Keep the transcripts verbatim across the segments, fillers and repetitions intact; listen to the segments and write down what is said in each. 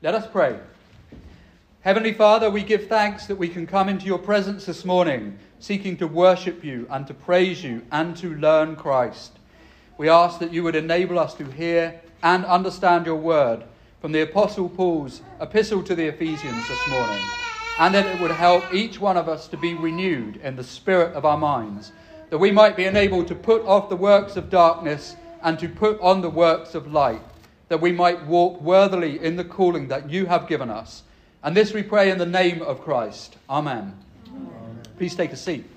Let us pray. Heavenly Father, we give thanks that we can come into your presence this morning, seeking to worship you and to praise you and to learn Christ. We ask that you would enable us to hear and understand your word from the Apostle Paul's epistle to the Ephesians this morning, and that it would help each one of us to be renewed in the spirit of our minds, that we might be enabled to put off the works of darkness and to put on the works of light, that we might walk worthily in the calling that you have given us. And this we pray in the name of Christ. Amen. Amen. Please take a seat.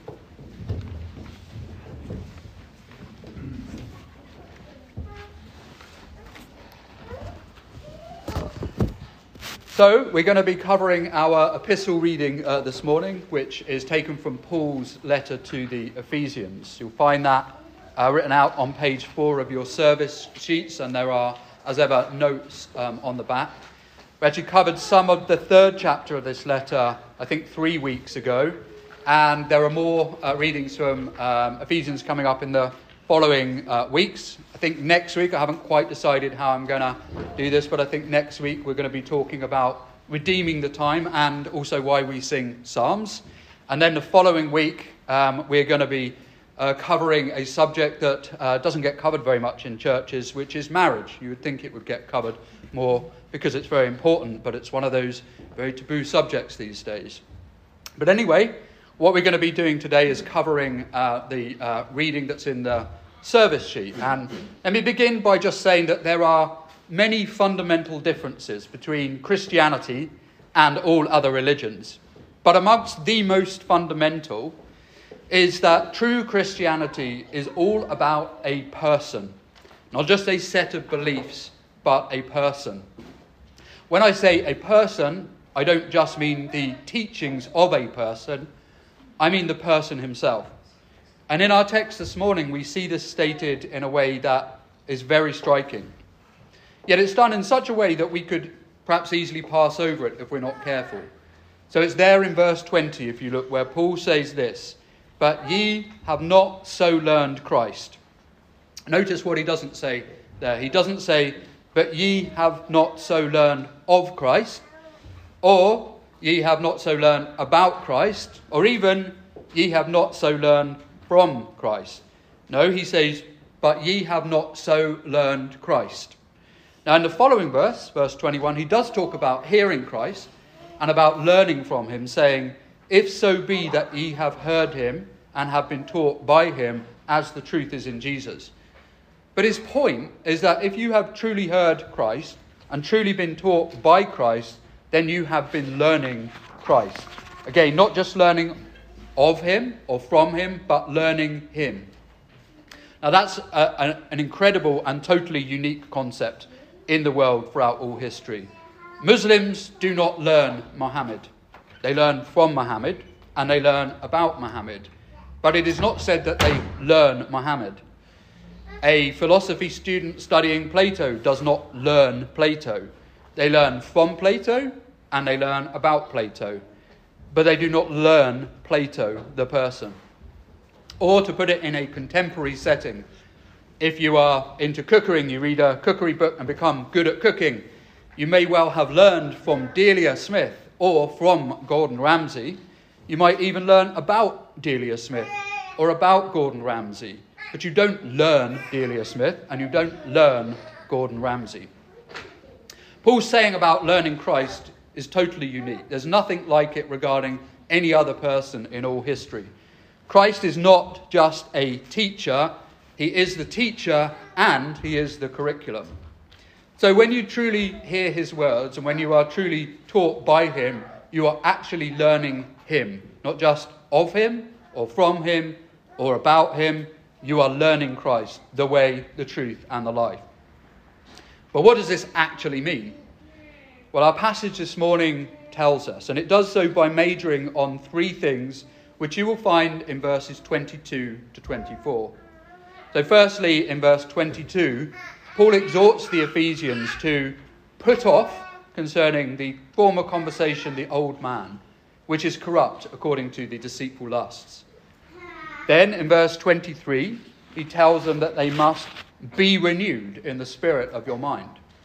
So, we're going to be covering our epistle reading uh, this morning, which is taken from Paul's letter to the Ephesians. You'll find that uh, written out on page four of your service sheets, and there are, as ever, notes um, on the back. We actually covered some of the third chapter of this letter, I think, three weeks ago, and there are more uh, readings from um, Ephesians coming up in the following uh, weeks. I think next week, I haven't quite decided how I'm going to do this, but I think next week we're going to be talking about redeeming the time and also why we sing psalms. And then the following week, um, we're going to be uh, covering a subject that uh, doesn't get covered very much in churches, which is marriage. You would think it would get covered more because it's very important, but it's one of those very taboo subjects these days. But anyway, what we're going to be doing today is covering uh, the uh, reading that's in the service sheet. And let me begin by just saying that there are many fundamental differences between Christianity and all other religions. But amongst the most fundamental is that true Christianity is all about a person, not just a set of beliefs, but a person. When I say a person, I don't just mean the teachings of a person, I mean the person himself. And in our text this morning, we see this stated in a way that is very striking. Yet it's done in such a way that we could perhaps easily pass over it if we're not careful. So it's there in verse twenty, if you look, where Paul says this, "But ye have not so learned Christ." Notice what he doesn't say there. He doesn't say, "But ye have not so learned of Christ," or "Ye have not so learned about Christ," or even "Ye have not so learned from Christ." No, he says, "But ye have not so learned Christ." Now in the following verse, verse twenty-one, he does talk about hearing Christ and about learning from him, saying, "If so be that ye have heard him and have been taught by him, as the truth is in Jesus." But his point is that if you have truly heard Christ and truly been taught by Christ, then you have been learning Christ. Again, not just learning of him or from him, but learning him. Now that's a, a, an incredible and totally unique concept in the world throughout all history. Muslims do not learn Muhammad. They learn from Muhammad and they learn about Muhammad. But it is not said that they learn Muhammad. A philosophy student studying Plato does not learn Plato. They learn from Plato and they learn about Plato. But they do not learn Plato, the person. Or to put it in a contemporary setting, if you are into cooking, you read a cookery book and become good at cooking, you may well have learned from Delia Smith or from Gordon Ramsay. You might even learn about Delia Smith or about Gordon Ramsay. But you don't learn Delia Smith and you don't learn Gordon Ramsay. Paul's saying about learning Christ is totally unique. There's nothing like it regarding any other person in all history. Christ is not just a teacher, he is the teacher and he is the curriculum. So when you truly hear his words and when you are truly taught by him, you are actually learning him, not just of him or from him or about him. You are learning Christ, the way, the truth and the life. But what does this actually mean? Well, our passage this morning tells us, and it does so by majoring on three things, which you will find in verses twenty-two to twenty-four. So firstly, in verse twenty-two, Paul exhorts the Ephesians to put off, concerning the former conversation, the old man, which is corrupt according to the deceitful lusts. Then in verse twenty-three, he tells them that they must be renewed in the spirit of your mind.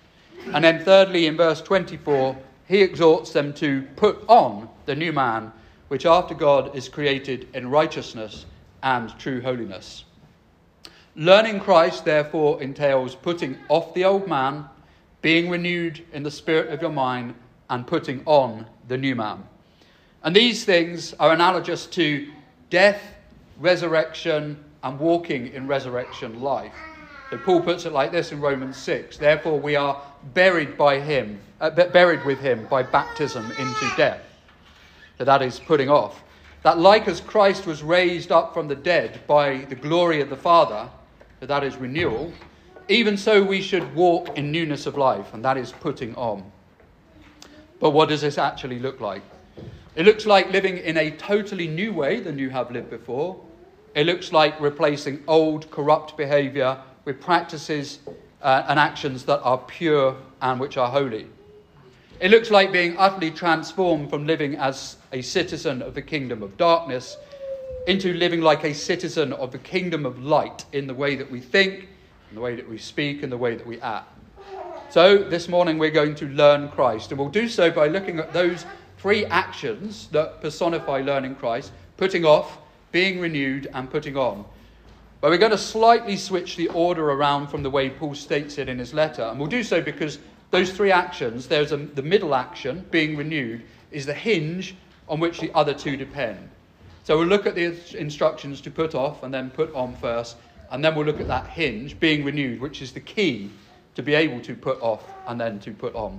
And then thirdly, in verse twenty-four, he exhorts them to put on the new man, which after God is created in righteousness and true holiness. Learning Christ, therefore, entails putting off the old man, being renewed in the spirit of your mind, and putting on the new man. And these things are analogous to death, resurrection, and walking in resurrection life. So Paul puts it like this in Romans six. Therefore we are buried by him, uh, buried with him by baptism into death. So that is putting off. That like as Christ was raised up from the dead by the glory of the Father, so that is renewal, even so we should walk in newness of life, and that is putting on. But what does this actually look like? It looks like living in a totally new way than you have lived before. It looks like replacing old, corrupt behaviour with practices uh, and actions that are pure and which are holy. It looks like being utterly transformed from living as a citizen of the kingdom of darkness into living like a citizen of the kingdom of light in the way that we think, in the way that we speak, and the way that we act. So this morning we're going to learn Christ, and we'll do so by looking at those three actions that personify learning Christ: putting off, being renewed, and putting on. But we're going to slightly switch the order around from the way Paul states it in his letter, and we'll do so because those three actions, there's a, the middle action, being renewed, is the hinge on which the other two depend. So we'll look at the instructions to put off and then put on first, and then we'll look at that hinge, being renewed, which is the key to be able to put off and then to put on.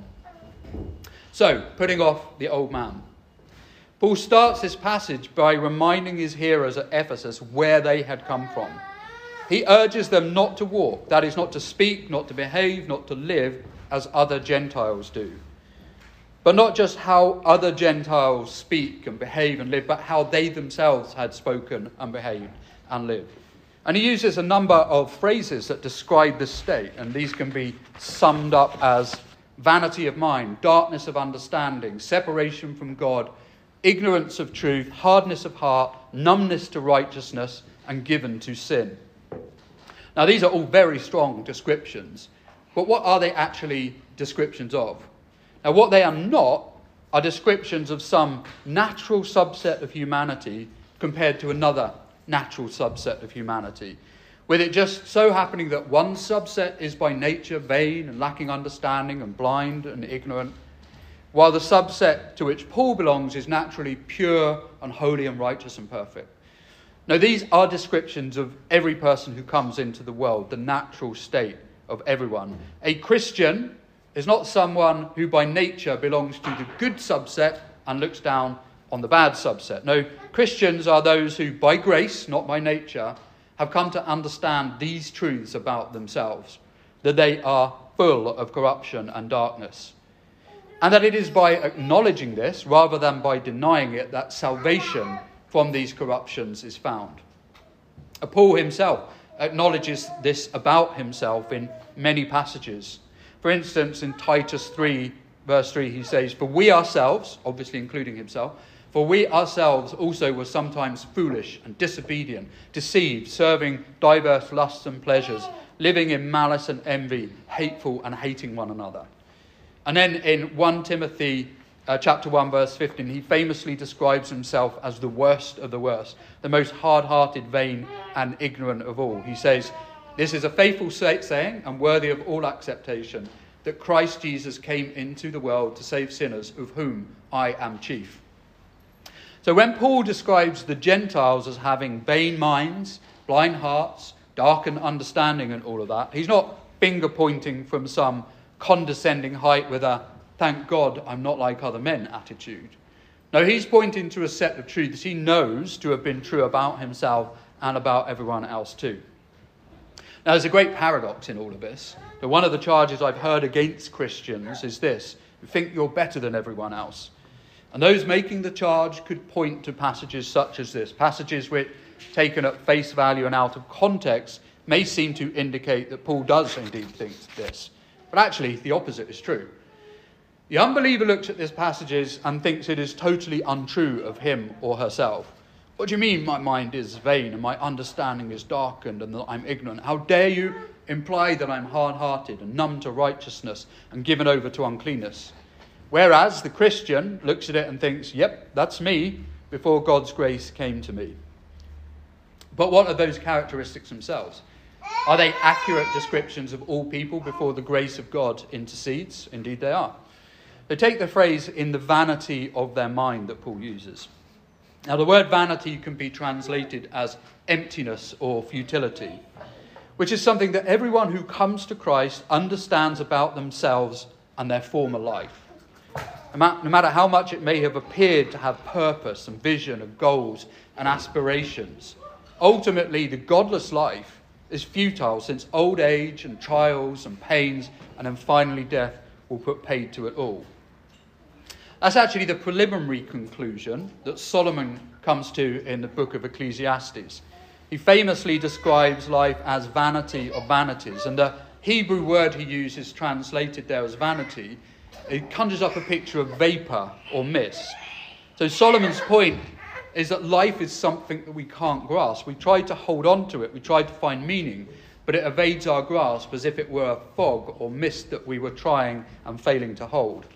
So, putting off the old man. Paul starts this passage by reminding his hearers at Ephesus where they had come from. He urges them not to walk, that is, not to speak, not to behave, not to live as other Gentiles do. But not just how other Gentiles speak and behave and live, but how they themselves had spoken and behaved and lived. And he uses a number of phrases that describe this state, and these can be summed up as vanity of mind, darkness of understanding, separation from God, ignorance of truth, hardness of heart, numbness to righteousness, and given to sin. Now, these are all very strong descriptions, but what are they actually descriptions of? Now, what they are not are descriptions of some natural subset of humanity compared to another natural subset of humanity, with it just so happening that one subset is by nature vain and lacking understanding and blind and ignorant, while the subset to which Paul belongs is naturally pure and holy and righteous and perfect. Now, these are descriptions of every person who comes into the world, the natural state of everyone. A Christian is not someone who by nature belongs to the good subset and looks down on the bad subset. No, Christians are those who by grace, not by nature, have come to understand these truths about themselves, that they are full of corruption and darkness. And that it is by acknowledging this, rather than by denying it, that salvation from these corruptions is found. Paul himself acknowledges this about himself in many passages. For instance, in Titus three, verse three, he says, "For we ourselves," obviously including himself, "for we ourselves also were sometimes foolish and disobedient, deceived, serving diverse lusts and pleasures, living in malice and envy, hateful and hating one another." And then in First Timothy uh, chapter one, verse fifteen, he famously describes himself as the worst of the worst, the most hard-hearted, vain and ignorant of all. He says, "This is a faithful saying and worthy of all acceptation, that Christ Jesus came into the world to save sinners, of whom I am chief." So when Paul describes the Gentiles as having vain minds, blind hearts, darkened understanding and all of that, he's not finger-pointing from some condescending height with a "thank God I'm not like other men" attitude. No, he's pointing to a set of truths he knows to have been true about himself and about everyone else too. Now, there's a great paradox in all of this. But one of the charges I've heard against Christians is this: you think you're better than everyone else. And those making the charge could point to passages such as this, passages which, taken at face value and out of context, may seem to indicate that Paul does indeed think this. But actually, the opposite is true. The unbeliever looks at these passages and thinks it is totally untrue of him or herself. "What do you mean my mind is vain and my understanding is darkened and that I'm ignorant? How dare you imply that I'm hard-hearted and numb to righteousness and given over to uncleanness. Whereas the Christian looks at it and thinks, yep, that's me before God's grace came to me. But what are those characteristics themselves? Are they accurate descriptions of all people before the grace of God intercedes? Indeed they are. They take the phrase in the vanity of their mind that Paul uses. Now the word vanity can be translated as emptiness or futility, which is something that everyone who comes to Christ understands about themselves and their former life. No matter how much it may have appeared to have purpose and vision and goals and aspirations, ultimately the godless life is futile, since old age and trials and pains and then finally death will put paid to it all. That's actually the preliminary conclusion that Solomon comes to in the book of Ecclesiastes. He famously describes life as vanity of vanities, and the Hebrew word he uses translated there as vanity, it conjures up a picture of vapor or mist. So Solomon's point is that life is something that we can't grasp. We try to hold on to it, we try to find meaning, but it evades our grasp as if it were a fog or mist that we were trying and failing to hold.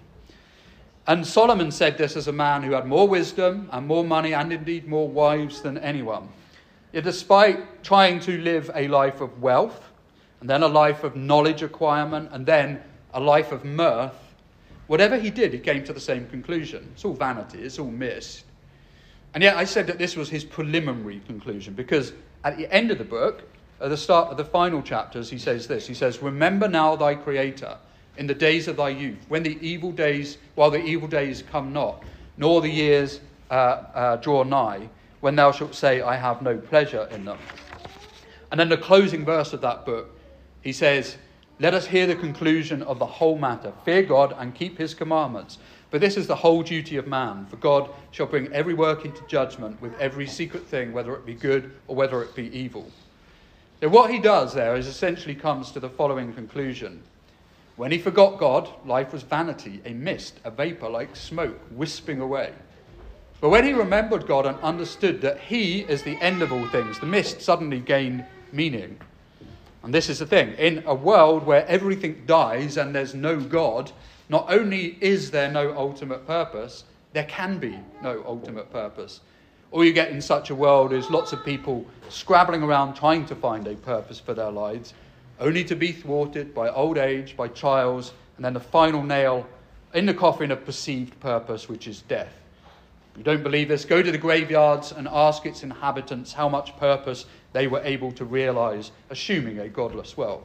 And Solomon said this as a man who had more wisdom and more money and indeed more wives than anyone. Yet despite trying to live a life of wealth, and then a life of knowledge acquirement, and then a life of mirth, whatever he did, he came to the same conclusion. It's all vanity, it's all mist. And yet I said that this was his preliminary conclusion, because at the end of the book, at the start of the final chapters, he says this. He says, "Remember now thy Creator in the days of thy youth, when the evil days, while the evil days come not, nor the years uh, uh, draw nigh, when thou shalt say, I have no pleasure in them." And then the closing verse of that book, he says, "Let us hear the conclusion of the whole matter. Fear God and keep his commandments. For this is the whole duty of man. For God shall bring every work into judgment with every secret thing, whether it be good or whether it be evil." So what he does there is essentially comes to the following conclusion. When he forgot God, life was vanity, a mist, a vapor like smoke, wisping away. But when he remembered God and understood that he is the end of all things, the mist suddenly gained meaning. And this is the thing. In a world where everything dies and there's no God, not only is there no ultimate purpose, there can be no ultimate purpose. All you get in such a world is lots of people scrabbling around trying to find a purpose for their lives, only to be thwarted by old age, by trials, and then the final nail in the coffin of perceived purpose, which is death. If you don't believe this, go to the graveyards and ask its inhabitants how much purpose they were able to realize, assuming a godless world.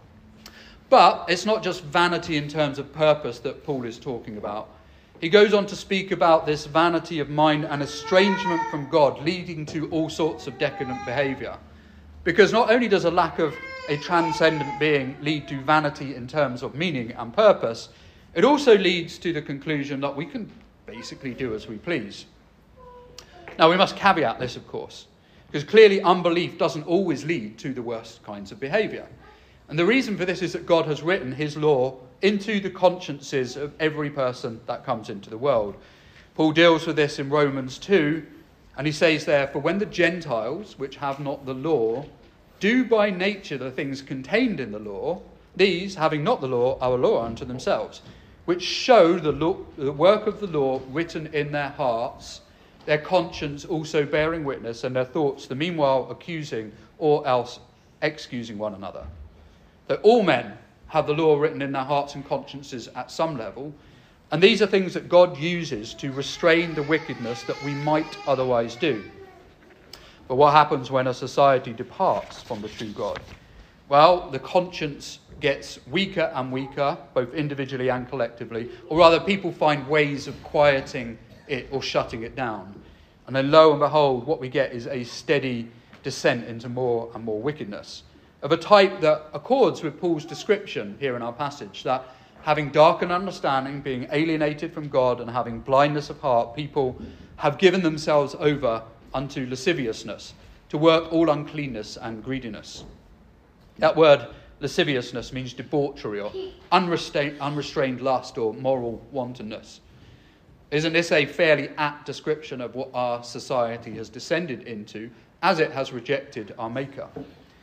But it's not just vanity in terms of purpose that Paul is talking about. He goes on to speak about this vanity of mind and estrangement from God, leading to all sorts of decadent behavior. Because not only does a lack of a transcendent being lead to vanity in terms of meaning and purpose, it also leads to the conclusion that we can basically do as we please. Now, we must caveat this, of course, because clearly unbelief doesn't always lead to the worst kinds of behavior. And the reason for this is that God has written his law into the consciences of every person that comes into the world. Paul deals with this in Romans two, and he says there, "For when the Gentiles, which have not the law, do by nature the things contained in the law, these, having not the law, are a law unto themselves, which show the, law, the work of the law written in their hearts, their conscience also bearing witness, and their thoughts the meanwhile accusing or else excusing one another." That all men have the law written in their hearts and consciences at some level, and these are things that God uses to restrain the wickedness that we might otherwise do. But what happens when a society departs from the true God? Well, the conscience gets weaker and weaker, both individually and collectively, or rather people find ways of quieting it or shutting it down. And then lo and behold, what we get is a steady descent into more and more wickedness, of a type that accords with Paul's description here in our passage, that having darkened understanding, being alienated from God, and having blindness of heart, people have given themselves over unto lasciviousness, to work all uncleanness and greediness. That word lasciviousness means debauchery or unrestrained, unrestrained lust or moral wantonness. Isn't this a fairly apt description of what our society has descended into as it has rejected our Maker?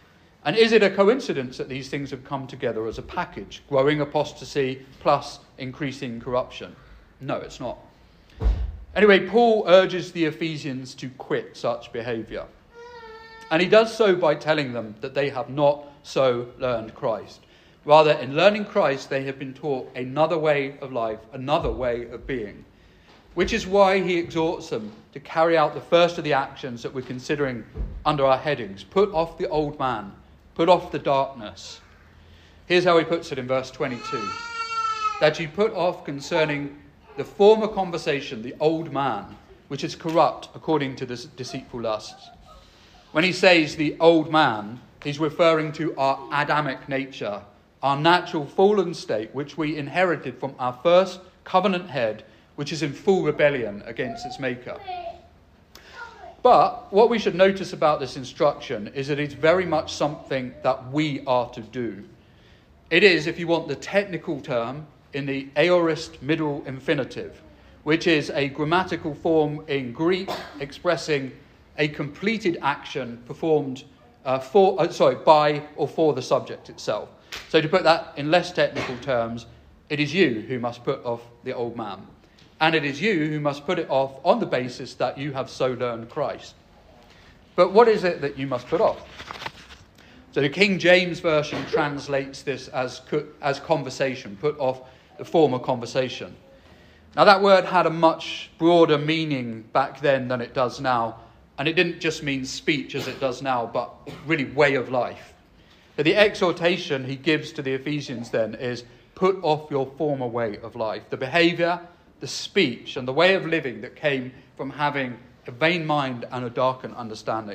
And is it a coincidence that these things have come together as a package, growing apostasy plus increasing corruption? No, it's not. Anyway, Paul urges the Ephesians to quit such behaviour. And he does so by telling them that they have not so learned Christ. Rather, in learning Christ, they have been taught another way of life, another way of being. Which is why he exhorts them to carry out the first of the actions that we're considering under our headings. Put off the old man. Put off the darkness. Here's how he puts it in verse twenty-two. That you put off concerning the former conversation, the old man, which is corrupt according to the deceitful lusts. When he says the old man, he's referring to our Adamic nature, our natural fallen state, which we inherited from our first covenant head, which is in full rebellion against its maker. But what we should notice about this instruction is that it's very much something that we are to do. It is, if you want the technical term, in the aorist middle infinitive, which is a grammatical form in Greek expressing a completed action performed uh, for, uh, sorry, by or for the subject itself. So to put that in less technical terms, it is you who must put off the old man. And it is you who must put it off on the basis that you have so learned Christ. But what is it that you must put off? So the King James Version translates this as, as conversation, put off the former conversation. Now that word had a much broader meaning back then than it does now. And it didn't just mean speech as it does now, but really way of life. But the exhortation he gives to the Ephesians then is put off your former way of life. The behaviour, the speech and the way of living that came from having a vain mind and a darkened understanding.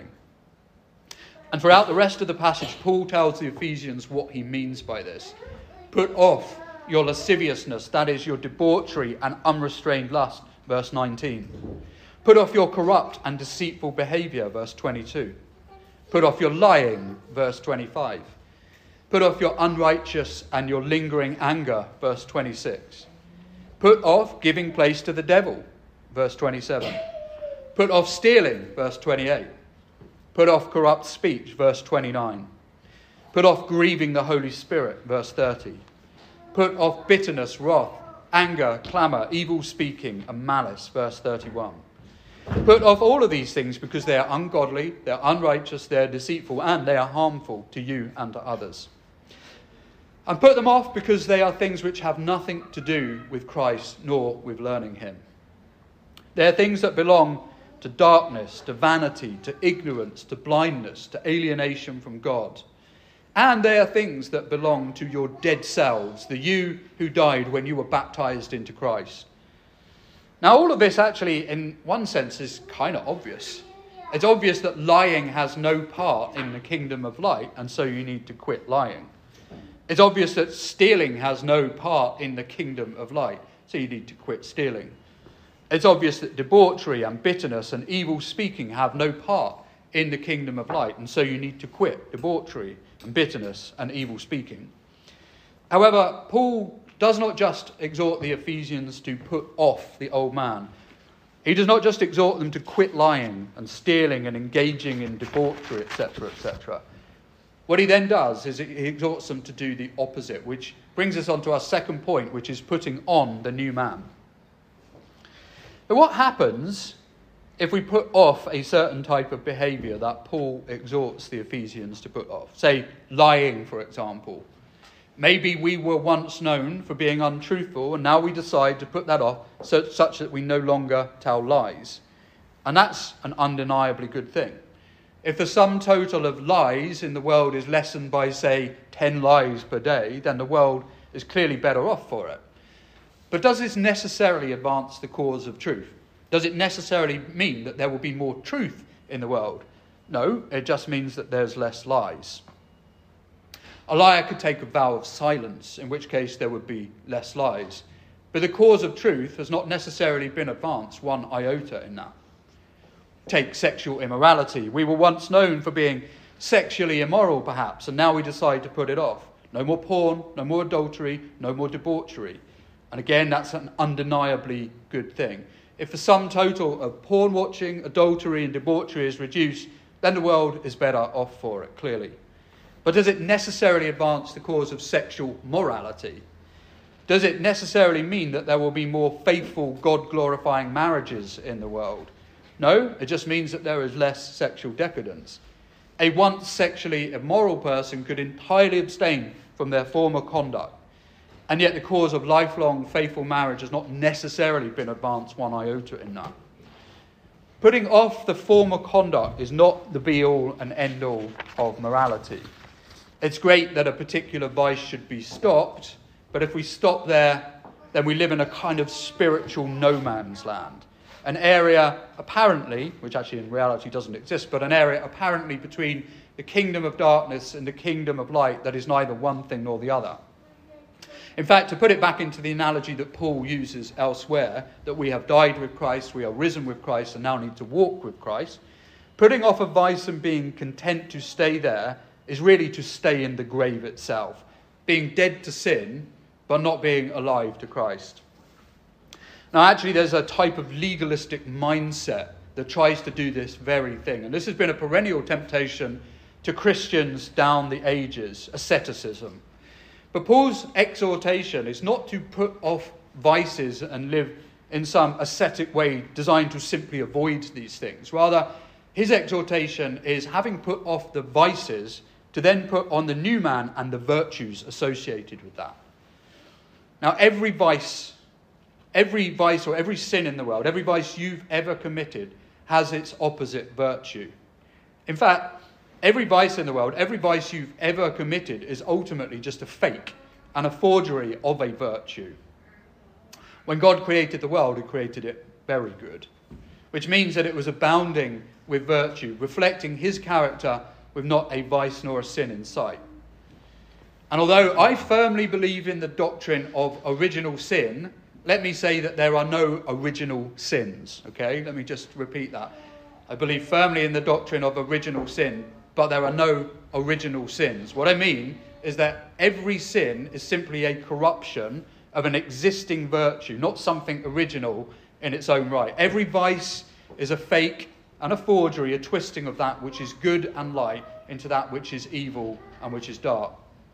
And throughout the rest of the passage, Paul tells the Ephesians what he means by this. Put off your lasciviousness, that is your debauchery and unrestrained lust, verse nineteen. Put off your corrupt and deceitful behaviour, verse twenty-two. Put off your lying, verse twenty-five. Put off your unrighteous and your lingering anger, verse twenty-six. Put off giving place to the devil, verse twenty-seven. Put off stealing, verse twenty-eight. Put off corrupt speech, verse twenty-nine. Put off grieving the Holy Spirit, verse thirty. Put off bitterness, wrath, anger, clamour, evil speaking, and malice, verse thirty-one. Put off all of these things because they are ungodly, they are unrighteous, they are deceitful, and they are harmful to you and to others. And put them off because they are things which have nothing to do with Christ nor with learning him. They are things that belong to darkness, to vanity, to ignorance, to blindness, to alienation from God. And they are things that belong to your dead selves, the you who died when you were baptized into Christ. Now all of this actually, in one sense, is kind of obvious. It's obvious that lying has no part in the kingdom of light, and so you need to quit lying. It's obvious that stealing has no part in the kingdom of light, so you need to quit stealing. It's obvious that debauchery and bitterness and evil speaking have no part in the kingdom of light, and so you need to quit debauchery and bitterness and evil speaking. However, Paul does not just exhort the Ephesians to put off the old man. He does not just exhort them to quit lying and stealing and engaging in debauchery, et cetera, et cetera. What he then does is he exhorts them to do the opposite, which brings us on to our second point, which is putting on the new man. But what happens if we put off a certain type of behaviour that Paul exhorts the Ephesians to put off? Say, lying, for example. Maybe we were once known for being untruthful, and now we decide to put that off so, such that we no longer tell lies. And that's an undeniably good thing. If the sum total of lies in the world is lessened by, say, ten lies per day, then the world is clearly better off for it. But does this necessarily advance the cause of truth? Does it necessarily mean that there will be more truth in the world? No, it just means that there's less lies. A liar could take a vow of silence, in which case there would be less lies. But the cause of truth has not necessarily been advanced one iota in that. Take sexual immorality. We were once known for being sexually immoral, perhaps, and now we decide to put it off. No more porn, no more adultery, no more debauchery. And again, that's an undeniably good thing. If the sum total of porn watching, adultery and debauchery is reduced, then the world is better off for it, clearly. But does it necessarily advance the cause of sexual morality? Does it necessarily mean that there will be more faithful, God-glorifying marriages in the world? No, it just means that there is less sexual decadence. A once sexually immoral person could entirely abstain from their former conduct, and yet the cause of lifelong, faithful marriage has not necessarily been advanced one iota in that. Putting off the former conduct is not the be-all and end-all of morality. It's great that a particular vice should be stopped, but if we stop there, then we live in a kind of spiritual no man's land. An area apparently, which actually in reality doesn't exist, but an area apparently between the kingdom of darkness and the kingdom of light that is neither one thing nor the other. In fact, to put it back into the analogy that Paul uses elsewhere, that we have died with Christ, we are risen with Christ, and now need to walk with Christ, putting off a vice and being content to stay there is really to stay in the grave itself, being dead to sin, but not being alive to Christ. Now, actually, there's a type of legalistic mindset that tries to do this very thing. And this has been a perennial temptation to Christians down the ages, asceticism. But Paul's exhortation is not to put off vices and live in some ascetic way designed to simply avoid these things. Rather, his exhortation is, having put off the vices, to then put on the new man and the virtues associated with that. Now, every vice, every vice or every sin in the world, every vice you've ever committed has its opposite virtue. In fact, every vice in the world, every vice you've ever committed is ultimately just a fake and a forgery of a virtue. When God created the world, he created it very good, which means that it was abounding with virtue, reflecting his character with not a vice nor a sin in sight. And although I firmly believe in the doctrine of original sin, let me say that there are no original sins, okay? Let me just repeat that. I believe firmly in the doctrine of original sin, but there are no original sins. What I mean is that every sin is simply a corruption of an existing virtue, not something original in its own right. Every vice is a fake and a forgery, a twisting of that which is good and light into that which is evil and which is dark.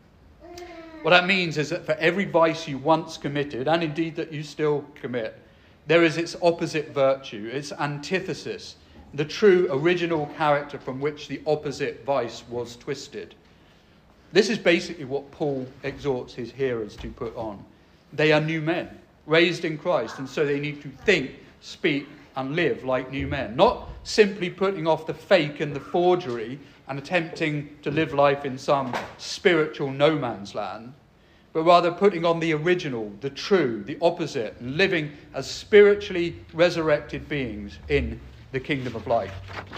What that means is that for every vice you once committed, and indeed that you still commit, there is its opposite virtue, its antithesis, the true original character from which the opposite vice was twisted. This is basically what Paul exhorts his hearers to put on. They are new men, raised in Christ, and so they need to think, speak, and live like new men. Not simply putting off the fake and the forgery and attempting to live life in some spiritual no man's land, but rather putting on the original, the true, the opposite, and living as spiritually resurrected beings in the kingdom of light.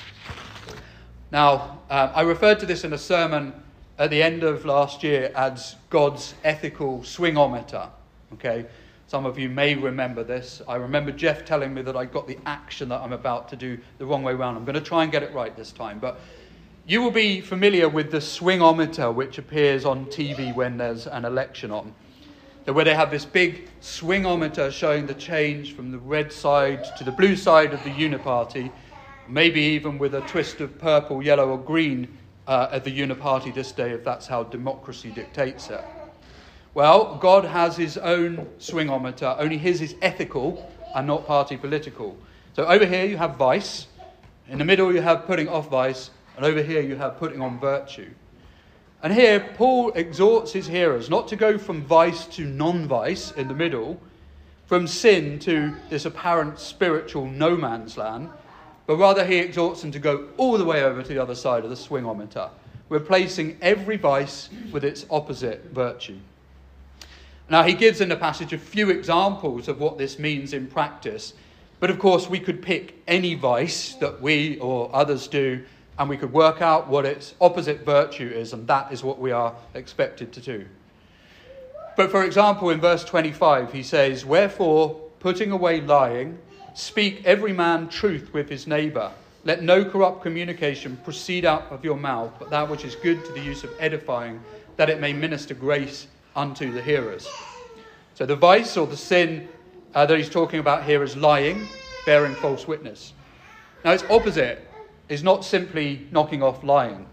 Now, uh, I referred to this in a sermon at the end of last year as God's ethical swingometer. Okay, some of you may remember this. I remember Jeff telling me that I got the action that I'm about to do the wrong way round. I'm going to try and get it right this time. But you will be familiar with the swingometer, which appears on T V when there's an election on. So where they have this big swingometer showing the change from the red side to the blue side of the uniparty, maybe even with a twist of purple, yellow or green uh, at the uniparty this day, if that's how democracy dictates it. Well, God has his own swingometer, only his is ethical and not party political. So over here you have vice, in the middle you have putting off vice, and over here you have putting on virtue. And here Paul exhorts his hearers not to go from vice to non-vice in the middle, from sin to this apparent spiritual no man's land, but rather he exhorts them to go all the way over to the other side of the swingometer, replacing every vice with its opposite virtue. Now, he gives in the passage a few examples of what this means in practice. But of course, we could pick any vice that we or others do, and we could work out what its opposite virtue is, and that is what we are expected to do. But for example, in verse twenty-five, he says, "Wherefore, putting away lying, speak every man truth with his neighbour. Let no corrupt communication proceed out of your mouth, but that which is good to the use of edifying, that it may minister grace unto the hearers." So the vice or the sin uh, that he's talking about here is lying, bearing false witness. Now its opposite is not simply knocking off lying.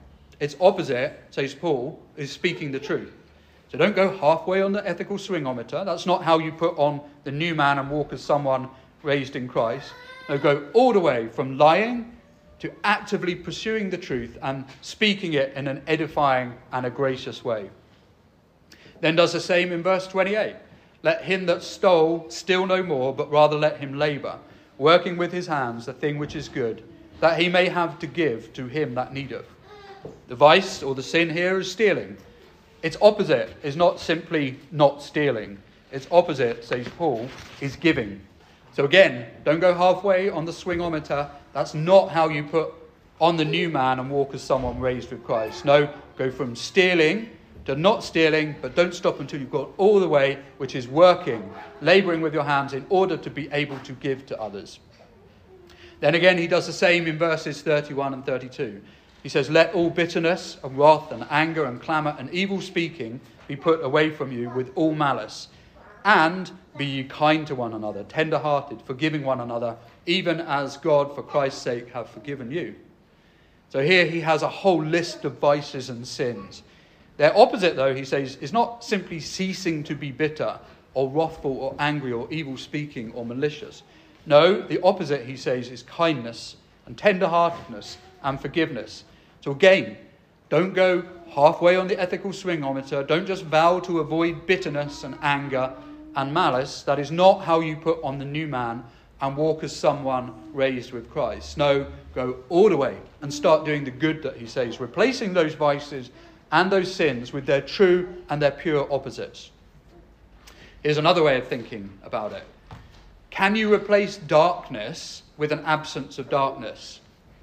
its opposite, says Paul, is speaking the truth. So don't go halfway on the ethical swingometer. That's not how you put on the new man and walk as someone raised in Christ. No, go all the way from lying to actively pursuing the truth and speaking it in an edifying and a gracious way. Then does the same in verse twenty-eight. Let him that stole steal no more, but rather let him labour, working with his hands the thing which is good, that he may have to give to him that needeth. The vice or the sin here is stealing. Its opposite is not simply not stealing. Its opposite, says Paul, is giving. So again, don't go halfway on the swingometer. That's not how you put on the new man and walk as someone raised with Christ. No, go from stealing to not stealing, but don't stop until you've got all the way, which is working, labouring with your hands in order to be able to give to others. Then again, he does the same in verses thirty-one and thirty-two. He says, let all bitterness and wrath and anger and clamour and evil speaking be put away from you with all malice. And be ye kind to one another, tender-hearted, forgiving one another, even as God for Christ's sake have forgiven you. So here he has a whole list of vices and sins. Their opposite, though, he says, is not simply ceasing to be bitter or wrathful or angry or evil-speaking or malicious. No, the opposite, he says, is kindness and tender-heartedness and forgiveness. So again, don't go halfway on the ethical swingometer. Don't just vow to avoid bitterness and anger and malice. That is not how you put on the new man and walk as someone raised with Christ. No, go all the way and start doing the good that he says, replacing those vices and those sins with their true and their pure opposites. Here's another way of thinking about it. Can you replace darkness with an absence of darkness?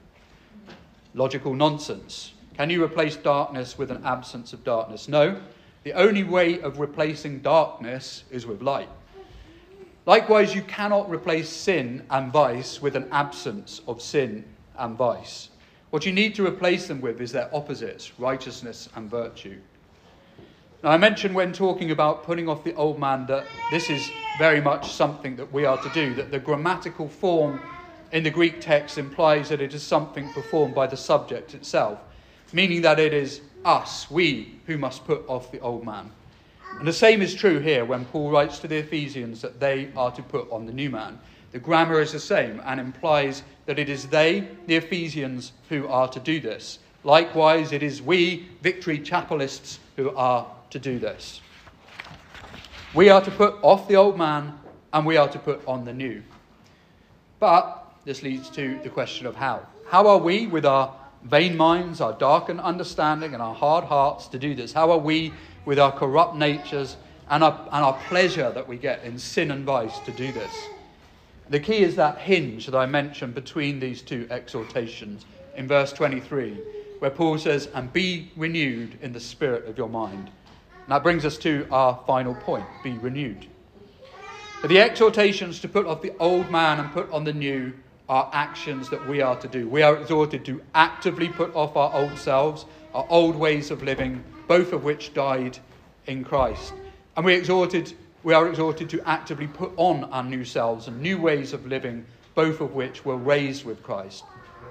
Logical nonsense. Can you replace darkness with an absence of darkness? No. The only way of replacing darkness is with light. Likewise, you cannot replace sin and vice with an absence of sin and vice. What you need to replace them with is their opposites, righteousness and virtue. Now, I mentioned when talking about putting off the old man that this is very much something that we are to do, that the grammatical form in the Greek text implies that it is something performed by the subject itself, meaning that it is us, we, who must put off the old man. And the same is true here when Paul writes to the Ephesians that they are to put on the new man. The grammar is the same and implies that it is they, the Ephesians, who are to do this. Likewise, it is we, Victory Chapelists, who are to do this. We are to put off the old man and we are to put on the new. But this leads to the question of how. How are we, with our vain minds, our darkened understanding and our hard hearts, to do this? How are we, with our corrupt natures and our, and our pleasure that we get in sin and vice, to do this? The key is that hinge that I mentioned between these two exhortations in verse twenty-three, where Paul says, and be renewed in the spirit of your mind. And that brings us to our final point, be renewed. But the exhortations to put off the old man and put on the new are actions that we are to do. We are exhorted to actively put off our old selves, our old ways of living, both of which died in Christ. And we exhorted, we are exhorted to actively put on our new selves and new ways of living, both of which were raised with Christ.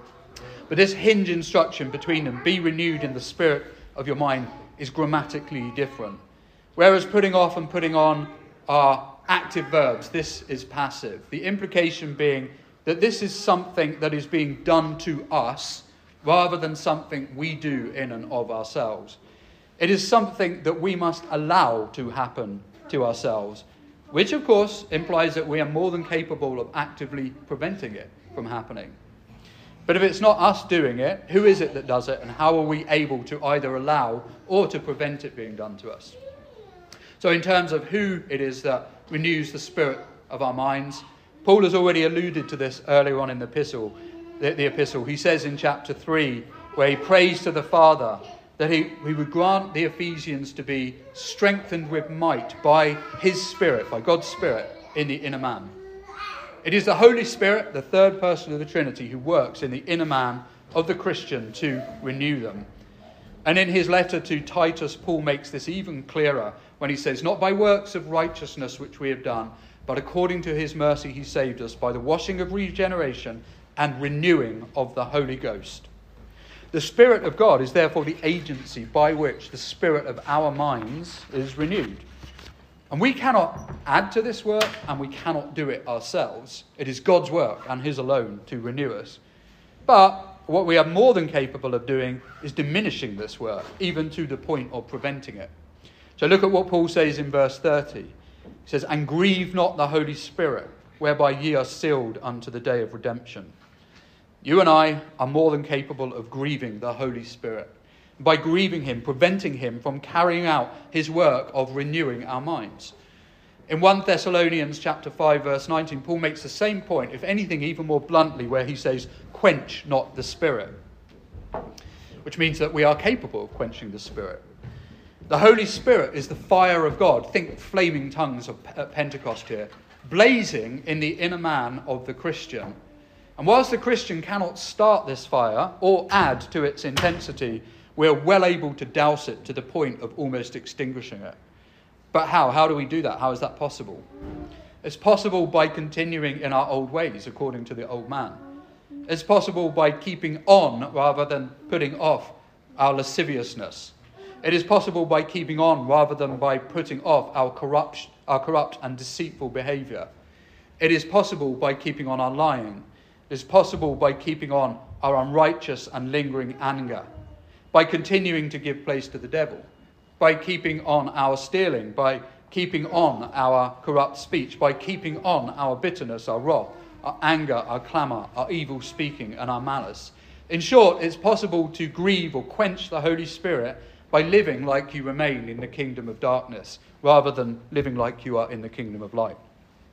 But this hinge instruction between them, be renewed in the spirit of your mind, is grammatically different. Whereas putting off and putting on are active verbs, this is passive. The implication being that this is something that is being done to us rather than something we do in and of ourselves. It is something that we must allow to happen to ourselves, which of course implies that we are more than capable of actively preventing it from happening. But if it's not us doing it, who is it that does it, and how are we able to either allow or to prevent it being done to us? So in terms of who it is that renews the spirit of our minds, Paul has already alluded to this earlier on in the epistle. The, the epistle. He says in chapter three, where he prays to the Father that he, he would grant the Ephesians to be strengthened with might by his Spirit, by God's Spirit in the inner man. It is the Holy Spirit, the third person of the Trinity, who works in the inner man of the Christian to renew them. And in his letter to Titus, Paul makes this even clearer when he says, not by works of righteousness which we have done, but according to his mercy he saved us by the washing of regeneration and renewing of the Holy Ghost. The Spirit of God is therefore the agency by which the spirit of our minds is renewed. And we cannot add to this work, and we cannot do it ourselves. It is God's work and his alone to renew us. But what we are more than capable of doing is diminishing this work, even to the point of preventing it. So look at what Paul says in verse thirty. He says, "And grieve not the Holy Spirit, whereby ye are sealed unto the day of redemption." You and I are more than capable of grieving the Holy Spirit. By grieving him, preventing him from carrying out his work of renewing our minds. In First Thessalonians chapter five, verse nineteen, Paul makes the same point, if anything even more bluntly, where he says, "Quench not the Spirit," which means that we are capable of quenching the Spirit. The Holy Spirit is the fire of God. Think flaming tongues of at Pentecost here, blazing in the inner man of the Christian. And whilst the Christian cannot start this fire or add to its intensity, we're well able to douse it to the point of almost extinguishing it. But how? How do we do that? How is that possible? It's possible by continuing in our old ways, according to the old man. It's possible by keeping on rather than putting off our lasciviousness. It is possible by keeping on rather than by putting off our corrupt, our corrupt and deceitful behavior. It is possible by keeping on our lying. It is possible by keeping on our unrighteous and lingering anger. By continuing to give place to the devil, by keeping on our stealing, by keeping on our corrupt speech, by keeping on our bitterness, our wrath, our anger, our clamour, our evil speaking, and our malice. In short, it's possible to grieve or quench the Holy Spirit by living like you remain in the kingdom of darkness, rather than living like you are in the kingdom of light.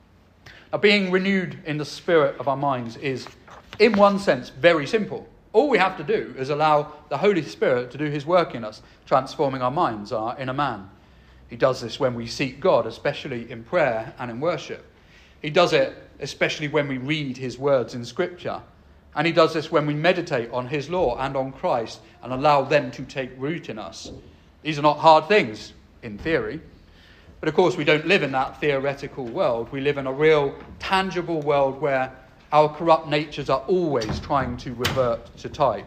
Now, being renewed in the spirit of our minds is, in one sense, very simple. All we have to do is allow the Holy Spirit to do his work in us, transforming our minds, our inner man. He does this when we seek God, especially in prayer and in worship. He does it especially when we read his words in Scripture. And he does this when we meditate on his law and on Christ and allow them to take root in us. These are not hard things, in theory. But of course, we don't live in that theoretical world. We live in a real, tangible world where our corrupt natures are always trying to revert to type.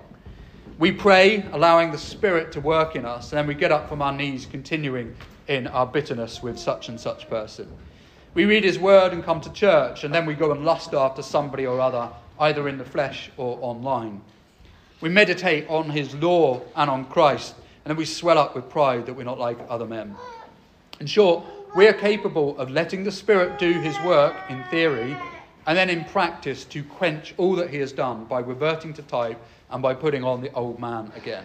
We pray, allowing the Spirit to work in us, and then we get up from our knees, continuing in our bitterness with such and such person. We read his word and come to church, and then we go and lust after somebody or other, either in the flesh or online. We meditate on his law and on Christ, and then we swell up with pride that we're not like other men. In short, we are capable of letting the Spirit do his work in theory, and then in practice to quench all that he has done by reverting to type and by putting on the old man again.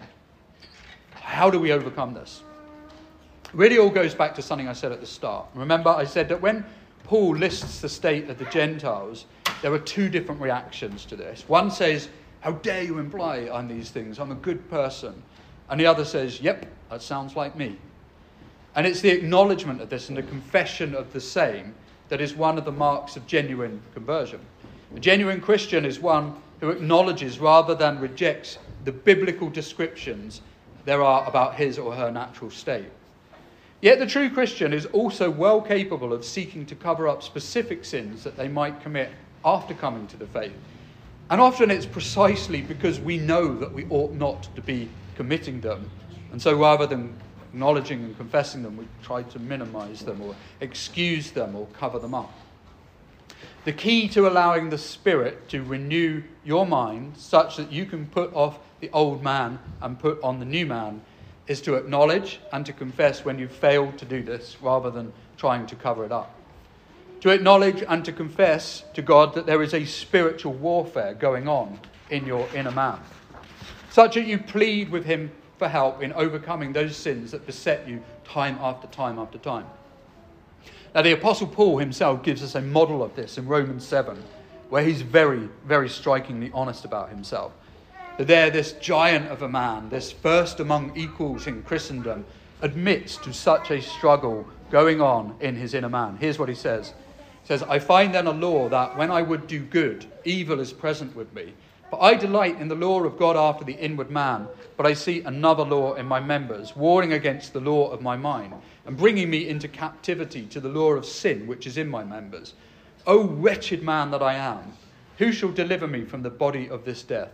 How do we overcome this? It really all goes back to something I said at the start. Remember, I said that when Paul lists the state of the Gentiles, there are two different reactions to this. One says, "How dare you imply I'm these things? I'm a good person." And the other says, "Yep, that sounds like me." And it's the acknowledgement of this and the confession of the same that is one of the marks of genuine conversion. A genuine Christian is one who acknowledges rather than rejects the biblical descriptions there are about his or her natural state. Yet the true Christian is also well capable of seeking to cover up specific sins that they might commit after coming to the faith. And often it's precisely because we know that we ought not to be committing them. And so rather than acknowledging and confessing them, we try to minimize them or excuse them or cover them up. The key to allowing the Spirit to renew your mind such that you can put off the old man and put on the new man is to acknowledge and to confess when you've failed to do this rather than trying to cover it up. To acknowledge and to confess to God that there is a spiritual warfare going on in your inner man, such that you plead with him for help in overcoming those sins that beset you time after time after time. Now, the Apostle Paul himself gives us a model of this in Romans seven, where he's very, very strikingly honest about himself. That there, this giant of a man, this first among equals in Christendom, admits to such a struggle going on in his inner man. Here's what he says. He says, "I find then a law that when I would do good, evil is present with me. For I delight in the law of God after the inward man, but I see another law in my members, warring against the law of my mind, and bringing me into captivity to the law of sin which is in my members. O wretched man that I am, who shall deliver me from the body of this death?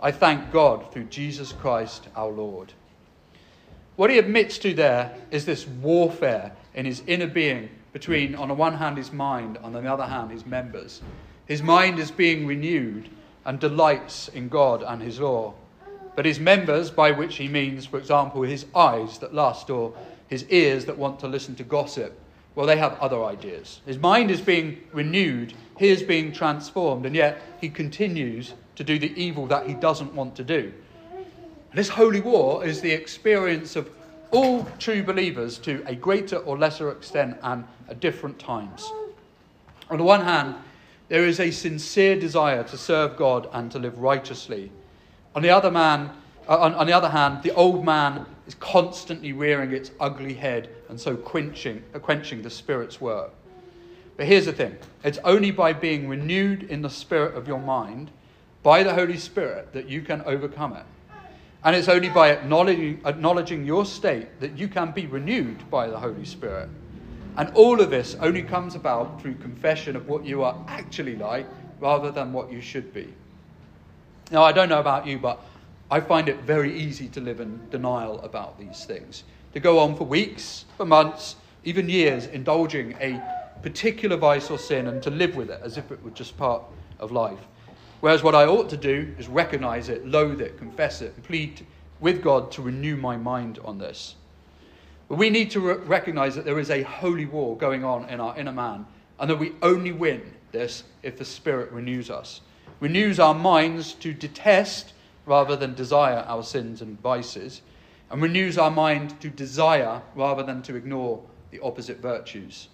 I thank God through Jesus Christ our Lord. What he admits to there is this warfare in his inner being between, on the one hand, his mind, and on the other hand, his members. His mind is being renewed and delights in God and his law. But his members, by which he means, for example, his eyes that lust or his ears that want to listen to gossip, well, they have other ideas. His mind is being renewed, he is being transformed, and yet he continues to do the evil that he doesn't want to do. And this holy war is the experience of all true believers to a greater or lesser extent and at different times. On the one hand, there is a sincere desire to serve God and to live righteously. On the other man, uh, on, on the other hand, the old man is constantly rearing its ugly head and so quenching, uh, quenching the Spirit's work. But here's the thing. It's only by being renewed in the spirit of your mind, by the Holy Spirit, that you can overcome it. And it's only by acknowledging, acknowledging your state that you can be renewed by the Holy Spirit. And all of this only comes about through confession of what you are actually like rather than what you should be. Now, I don't know about you, but I find it very easy to live in denial about these things. To go on for weeks, for months, even years, indulging a particular vice or sin and to live with it as if it were just part of life. Whereas what I ought to do is recognize it, loathe it, confess it, and plead with God to renew my mind on this. But we need to re- recognize that there is a holy war going on in our inner man, and that we only win this if the Spirit renews us. Renews our minds to detest rather than desire our sins and vices, and renews our mind to desire rather than to ignore the opposite virtues.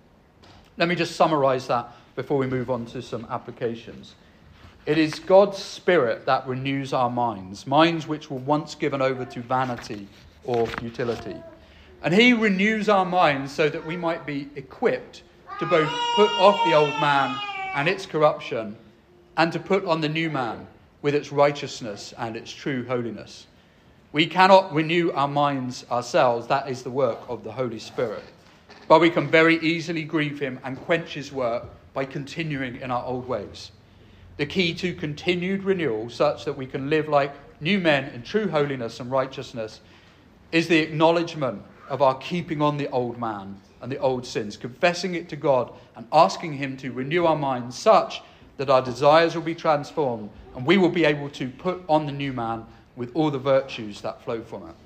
Let me just summarize that before we move on to some applications. It is God's Spirit that renews our minds, minds which were once given over to vanity or futility. And he renews our minds so that we might be equipped to both put off the old man and its corruption, and to put on the new man with its righteousness and its true holiness. We cannot renew our minds ourselves. That is the work of the Holy Spirit. But we can very easily grieve him and quench his work by continuing in our old ways. The key to continued renewal, such that we can live like new men in true holiness and righteousness, is the acknowledgement of our keeping on the old man and the old sins, confessing it to God and asking him to renew our minds such that our desires will be transformed and we will be able to put on the new man with all the virtues that flow from it.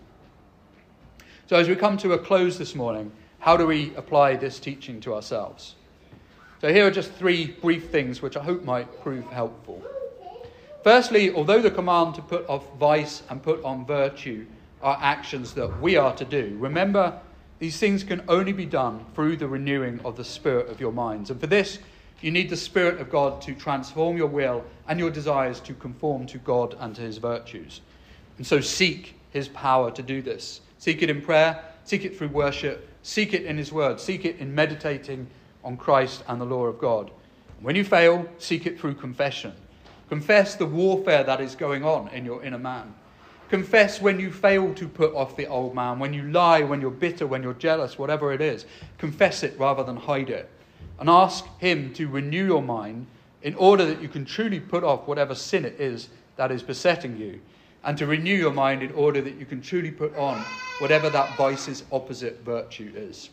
So as we come to a close this morning, how do we apply this teaching to ourselves? So here are just three brief things which I hope might prove helpful. Firstly, although the command to put off vice and put on virtue are actions that we are to do, remember these things can only be done through the renewing of the spirit of your minds. And for this, you need the Spirit of God to transform your will and your desires to conform to God and to his virtues. And so seek his power to do this. Seek it in prayer, seek it through worship, seek it in his word, seek it in meditating on Christ and the law of God. When you fail, seek it through confession. Confess the warfare that is going on in your inner man. Confess when you fail to put off the old man, when you lie, when you're bitter, when you're jealous, whatever it is. Confess it rather than hide it. And ask him to renew your mind in order that you can truly put off whatever sin it is that is besetting you. And to renew your mind in order that you can truly put on whatever that vice's opposite virtue is.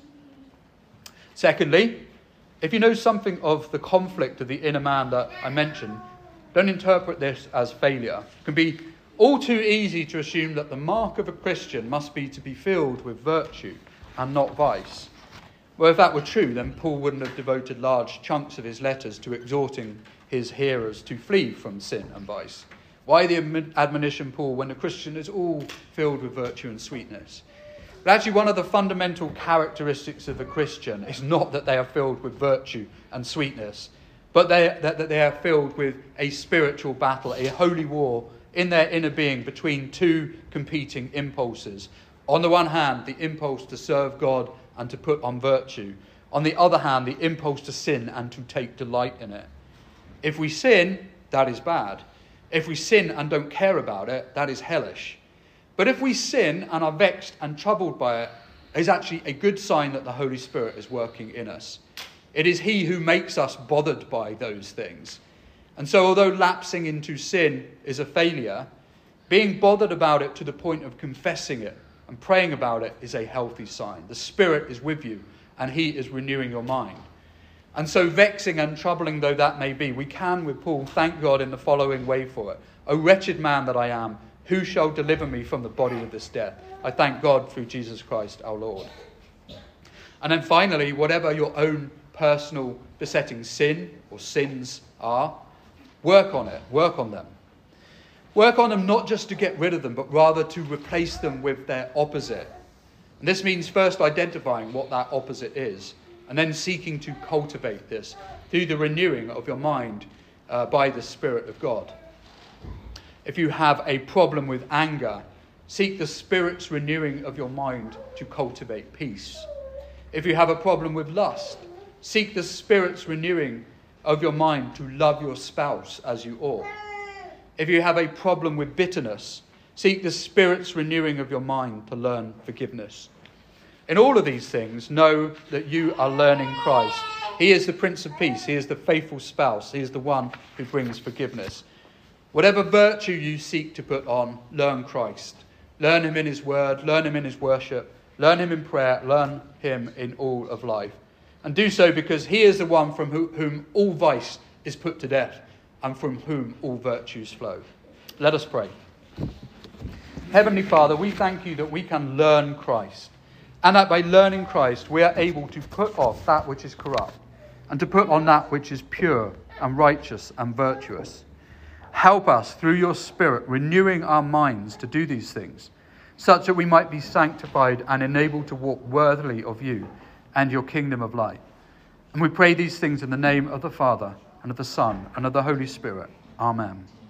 Secondly, if you know something of the conflict of the inner man that I mentioned, don't interpret this as failure. It can be all too easy to assume that the mark of a Christian must be to be filled with virtue and not vice. Well, if that were true, then Paul wouldn't have devoted large chunks of his letters to exhorting his hearers to flee from sin and vice. Why the admonition, Paul, when the Christian is all filled with virtue and sweetness? But actually, one of the fundamental characteristics of the Christian is not that they are filled with virtue and sweetness, but they, that, that they are filled with a spiritual battle, a holy war in their inner being between two competing impulses. On the one hand, the impulse to serve God and to put on virtue. On the other hand, the impulse to sin and to take delight in it. If we sin, that is bad. If we sin and don't care about it, that is hellish. But if we sin and are vexed and troubled by it, it is actually a good sign that the Holy Spirit is working in us. It is he who makes us bothered by those things. And so although lapsing into sin is a failure, being bothered about it to the point of confessing it and praying about it is a healthy sign. The Spirit is with you and he is renewing your mind. And so vexing and troubling though that may be, we can with Paul thank God in the following way for it. O wretched man that I am, who shall deliver me from the body of this death? I thank God through Jesus Christ our Lord. And then finally, whatever your own personal besetting sin or sins are, work on it, work on them. Work on them not just to get rid of them, but rather to replace them with their opposite. And this means first identifying what that opposite is, and then seeking to cultivate this through the renewing of your mind uh, by the Spirit of God. If you have a problem with anger, seek the Spirit's renewing of your mind to cultivate peace. If you have a problem with lust, seek the Spirit's renewing of your mind to love your spouse as you ought. If you have a problem with bitterness, seek the Spirit's renewing of your mind to learn forgiveness. In all of these things, know that you are learning Christ. He is the Prince of Peace. He is the faithful spouse. He is the one who brings forgiveness. Whatever virtue you seek to put on, learn Christ. Learn him in his word. Learn him in his worship. Learn him in prayer. Learn him in all of life. And do so because he is the one from whom all vice is put to death and from whom all virtues flow. Let us pray. Heavenly Father, we thank you that we can learn Christ, and that by learning Christ we are able to put off that which is corrupt and to put on that which is pure and righteous and virtuous. Help us through your Spirit, renewing our minds to do these things, such that we might be sanctified and enabled to walk worthily of you and your kingdom of light. And we pray these things in the name of the Father, and of the Son, and of the Holy Spirit. Amen.